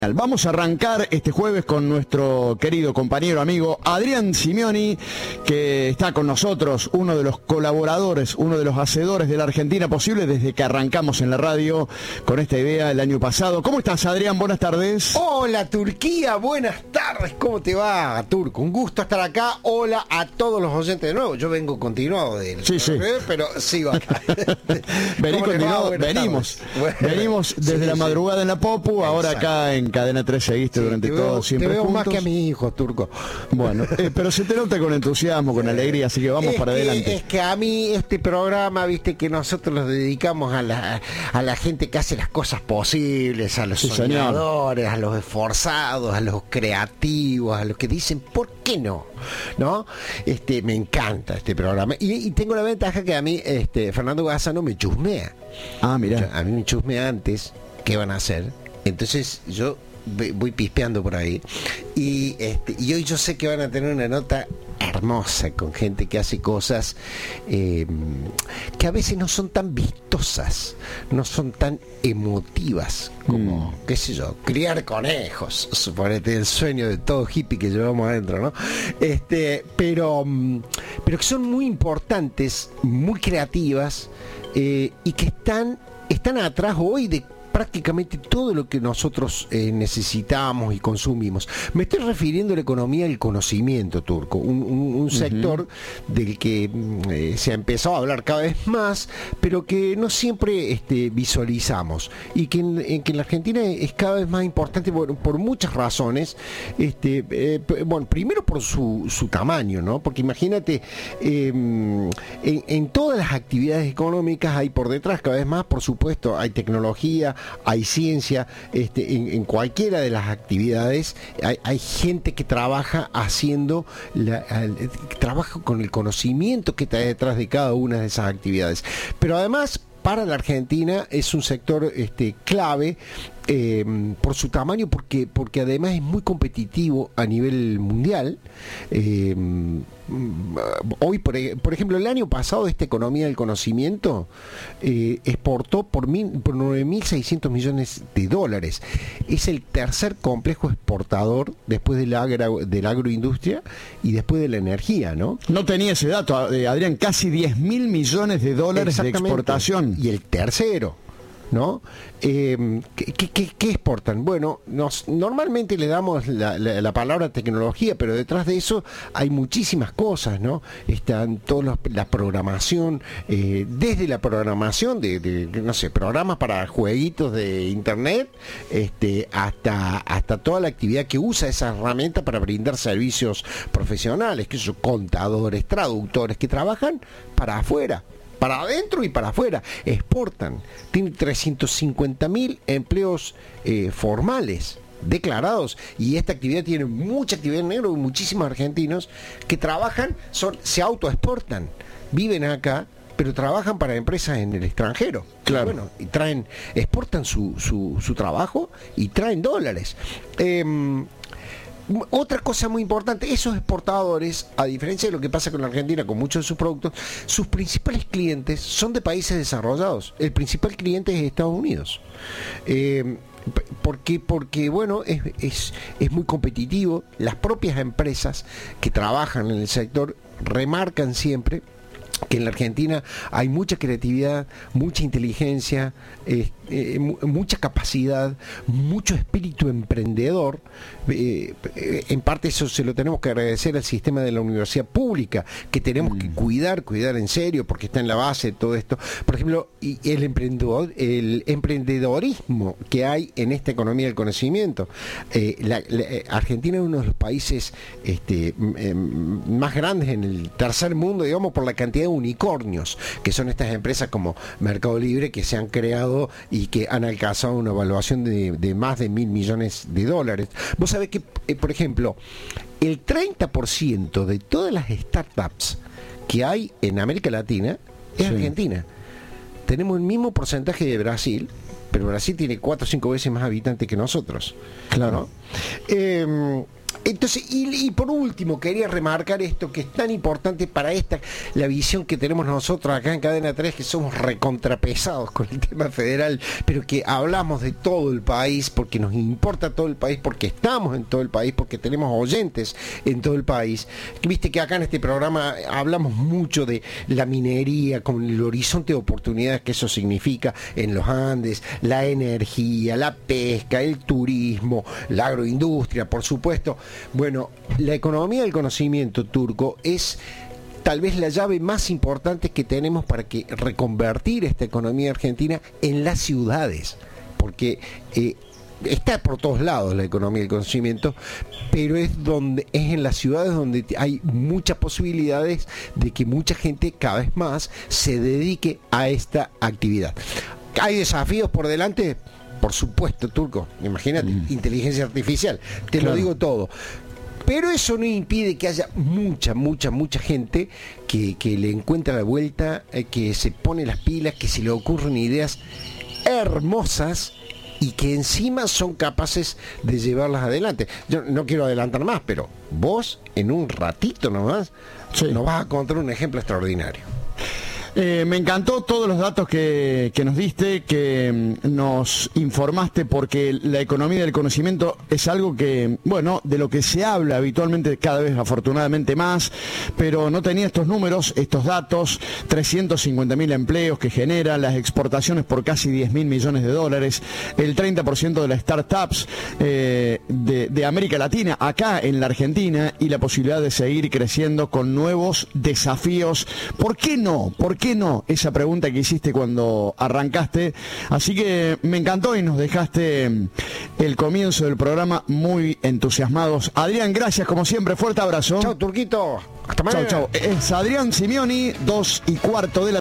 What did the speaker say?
Vamos a arrancar este jueves con nuestro querido compañero amigo Adrián Simioni, que está con nosotros, uno de los colaboradores, uno de los hacedores de la Argentina Posible desde que arrancamos en la radio con esta idea el año pasado. ¿Cómo estás, Adrián? Buenas tardes. Hola, Turquía, buenas tardes. ¿Cómo te va, Turco? Un gusto estar acá. Hola a todos los oyentes de nuevo. Yo vengo continuado de él. Sí. Pero sigo acá. Venimos desde la madrugada en la Popu, ahora acá en Cadena 3 seguiste durante todo, siempre te veo juntos. más que a mi hijo, Turco. Bueno, pero se te nota con entusiasmo, con alegría, así que vamos para adelante. Es que a mí este programa, viste, que nosotros los dedicamos a la gente que hace las cosas posibles, a los soñadores, a los esforzados, a los creativos, a los que dicen, ¿por qué no? ¿No? Me encanta este programa. Y tengo la ventaja que a mí, Fernando Gazzano me chusmea. Ah, mira. A mí me chusmea antes qué van a hacer. Entonces yo voy pispeando por ahí y hoy yo sé que van a tener una nota hermosa con gente que hace cosas que a veces no son tan vistosas, no son tan emotivas como, qué sé yo, criar conejos, suponete, el sueño de todo hippie que llevamos adentro, ¿no? Pero que son muy importantes, muy creativas, y que están atrás hoy de prácticamente todo lo que nosotros necesitamos y consumimos. Me estoy refiriendo a la economía del conocimiento, Turco, un sector del que se ha empezado a hablar cada vez más, pero que no siempre visualizamos, y que en la Argentina es cada vez más importante por muchas razones. Bueno, primero por su tamaño, ¿no? Porque imagínate, en todas las actividades económicas hay por detrás cada vez más, por supuesto, hay tecnología, hay ciencia, en cualquiera de las actividades hay gente que trabaja haciendo, trabaja con el conocimiento que está detrás de cada una de esas actividades. Pero además, para la Argentina es un sector clave por su tamaño, porque además es muy competitivo a nivel mundial. Hoy, por ejemplo, el año pasado esta economía del conocimiento exportó por 9.600 millones de dólares. Es el tercer complejo exportador después de la agroindustria y después de la energía, ¿no? No tenía ese dato, Adrián, casi 10.000 millones de dólares de exportación. Y el tercero, ¿no? ¿Qué exportan? Bueno, normalmente le damos la palabra tecnología, pero detrás de eso hay muchísimas cosas, ¿no? Están toda la programación, desde la programación de no sé, programas para jueguitos de internet, hasta toda la actividad que usa esa herramienta para brindar servicios profesionales, que son contadores, traductores, que trabajan para afuera, para adentro y para afuera, exportan. Tiene 350.000 empleos formales declarados, y esta actividad tiene mucha actividad en negro, y muchísimos argentinos que trabajan, se autoexportan, viven acá, pero trabajan para empresas en el extranjero. Claro. Bueno, y exportan su trabajo y traen dólares. Otra cosa muy importante, esos exportadores, a diferencia de lo que pasa con la Argentina, con muchos de sus productos, sus principales clientes son de países desarrollados. El principal cliente es Estados Unidos. Porque bueno, es muy competitivo. Las propias empresas que trabajan en el sector remarcan siempre que en la Argentina hay mucha creatividad, mucha inteligencia, mucha capacidad, mucho espíritu emprendedor. En parte eso se lo tenemos que agradecer al sistema de la universidad pública, que tenemos que cuidar en serio, porque está en la base de todo esto. Por ejemplo, y el emprendedorismo que hay en esta economía del conocimiento. Argentina es uno de los países más grandes en el tercer mundo, digamos, por la cantidad de unicornios, que son estas empresas como Mercado Libre, que se han creado y que han alcanzado una evaluación de más de 1.000 millones de dólares. Vos sabés que, por ejemplo, el 30% de todas las startups que hay en América Latina es Argentina. Tenemos el mismo porcentaje de Brasil, pero Brasil tiene 4 o 5 veces más habitantes que nosotros. Claro. Entonces, y por último, quería remarcar esto que es tan importante para la visión que tenemos nosotros acá en Cadena 3, que somos recontrapesados con el tema federal, pero que hablamos de todo el país, porque nos importa todo el país, porque estamos en todo el país, porque tenemos oyentes en todo el país. Viste que acá en este programa hablamos mucho de la minería, con el horizonte de oportunidades que eso significa en los Andes, la energía, la pesca, el turismo, la agroindustria, por supuesto. Bueno, la economía del conocimiento, Turco, es tal vez la llave más importante que tenemos para reconvertir esta economía argentina en las ciudades, porque está por todos lados la economía del conocimiento, pero es en las ciudades donde hay muchas posibilidades de que mucha gente cada vez más se dedique a esta actividad. ¿Hay desafíos por delante? Por supuesto, Turco, imagínate, inteligencia artificial, lo digo todo. Pero eso no impide que haya mucha gente que le encuentra la vuelta, que se pone las pilas, que se le ocurren ideas hermosas y que encima son capaces de llevarlas adelante. Yo no quiero adelantar más, pero vos en un ratito nomás nos vas a contar un ejemplo extraordinario. Me encantó todos los datos que nos diste, que nos informaste, porque la economía del conocimiento es algo que, bueno, de lo que se habla habitualmente cada vez afortunadamente más, pero no tenía estos números, estos datos, 350.000 empleos que genera, las exportaciones por casi 10.000 millones de dólares, el 30% de las startups de América Latina, acá en la Argentina, y la posibilidad de seguir creciendo con nuevos desafíos. ¿Por qué no? ¿Por qué no? Esa pregunta que hiciste cuando arrancaste. Así que me encantó y nos dejaste el comienzo del programa muy entusiasmados. Adrián, gracias como siempre. Fuerte abrazo. Chao, Turquito. Hasta mañana. Chao. Es Adrián Simioni, 2:15 de la